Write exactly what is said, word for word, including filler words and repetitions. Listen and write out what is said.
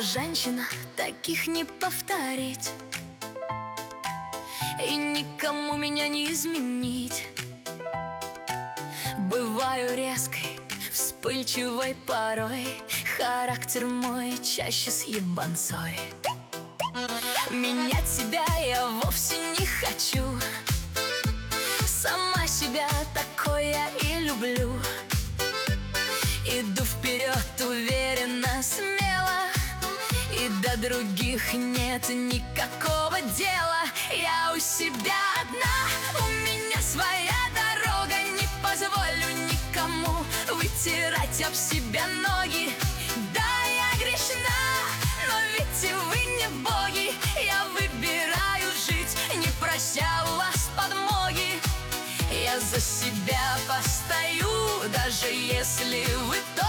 женщина, таких не повторить, и никому меня не изменить. Бываю резкой, вспыльчивой порой, характер мой чаще с ебанцой. Менять себя я вовсе не хочу, сама себя такой я и люблю. Иду вперед уверенно, смело, и до других нет никакого дела. Я у себя одна, у меня своя дорога, не позволю никому вытирать об себя ноги. Да, я грешна, но ведь и вы не боги. Я выбираю жить, не прося у вас подмоги. Я за себя постою, даже если вы